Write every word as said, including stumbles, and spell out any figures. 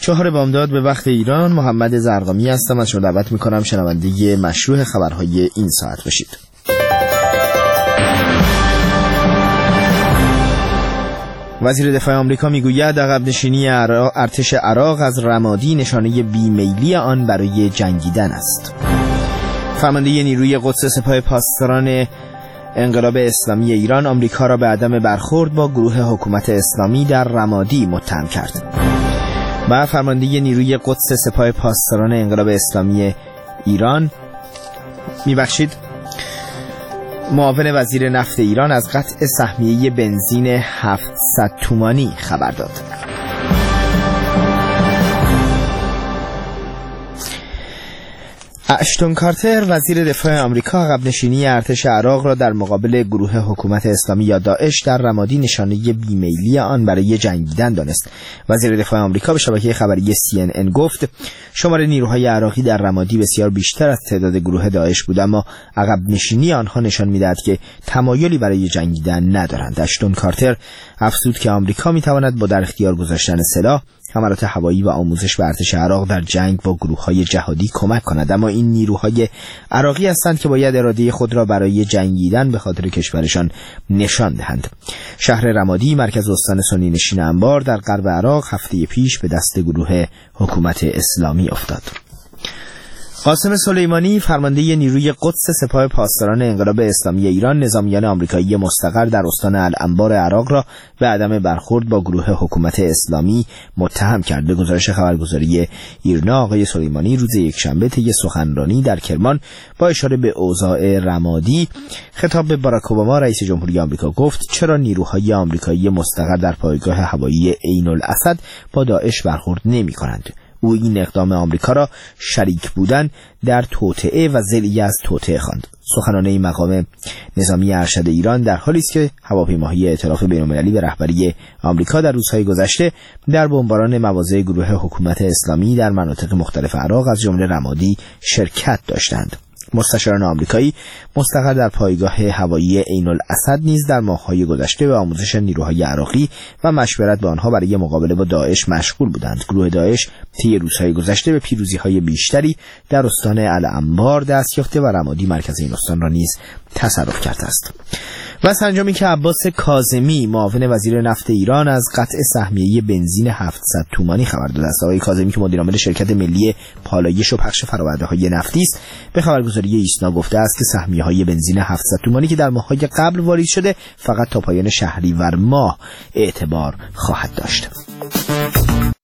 چهار بامداد به وقت ایران. محمد زرقامی هستم. از شما دعوت میکنم شنونده مشروع خبرهای این ساعت باشید. وزیر دفاع آمریکا میگوید عقب نشینی ارتش عراق از رمادی نشانه بیمیلی آن برای جنگیدن است. فرمانده نیروی قدس سپاه پاسداران انقلاب اسلامی ایران آمریکا را به عدم برخورد با گروه حکومت اسلامی در رمادی متهم کرد. و فرمانده نیروی قدس سپاه پاسداران انقلاب اسلامی ایران میبخشید معاون وزیر نفت ایران از قطع سهمیه بنزین هفتصد تومانی خبر داد. اشتون کارتر وزیر دفاع آمریکا عقب نشینی ارتش عراق را در مقابل گروه حکومت اسلامی یا داعش در رمادی نشانه بیمیلی آن برای جنگیدن دانست. وزیر دفاع آمریکا به شبکه خبری سی ان ان گفت شمار نیروهای عراقی در رمادی بسیار بیشتر از تعداد گروه داعش بود، اما عقب نشینی آنها نشان می‌دهد که تمایلی برای جنگیدن ندارند. اشتون کارتر افزود که آمریکا می‌تواند با در اختیار گذاشتن سلاح، حملات هوایی و آموزش به ارتش عراق در جنگ با گروه‌های جهادی کمک کند، اما این نیروهای عراقی هستند که باید اراده خود را برای جنگیدن به خاطر کشورشان نشان دهند. شهر رمادی مرکز استان سنی نشین انبار در غرب عراق هفته پیش به دست گروه حکومت اسلامی افتاد. قاسم سلیمانی فرمانده نیروی قدس سپاه پاسداران انقلاب اسلامی ایران نظامیان آمریکایی مستقر در استان الانبار عراق را به عدم برخورد با گروه حکومت اسلامی متهم کرد. به گزارش خبرگزاری ایرنا آقای سلیمانی روز یکشنبه طی سخنرانی در کرمان با اشاره به اوضاع رمادی خطاب به باراک اوباما رئیس جمهوری آمریکا گفت چرا نیروهای آمریکایی مستقر در پایگاه هوایی عین الاسد با داعش برخورد نمی‌کنند؟ او این اقدام آمریکا را شریک بودن در توطئه و ضد از توطئه خواند. سخنان مقام نظامی ارشد ایران در حالی است که هواپیماهای ائتلاف بین‌المللی به رهبری آمریکا در روزهای گذشته در بمباران مواضع گروه حکومت اسلامی در مناطق مختلف عراق از جمله رمادی شرکت داشتند. مستشاران آمریکایی مستقر در پایگاه هوایی عین الاسد نیز در ماه‌های گذشته به آموزش نیروهای عراقی و مشورت با آنها برای مقابله با داعش مشغول بودند. گروه داعش طی روزهای گذشته به پیروزی‌های بیشتری در استان الانبار دست یافته و رمادی مرکز این استان را نیز تصرف کرده است. و سنجامی که عباس کاظمی معاون وزیر نفت ایران از قطع سهمیه بنزین هفتصد تومانی خبر داده است. آقای کاظمی که مدیر عامل شرکت ملی پالایش و پخش فرآورده‌های نفتی است به خبرگزاری ایسنا گفته است که سهمیه‌های بنزین هفتصد تومانی که در ماه‌های قبل واریز شده فقط تا پایان شهریور ماه اعتبار خواهد داشت.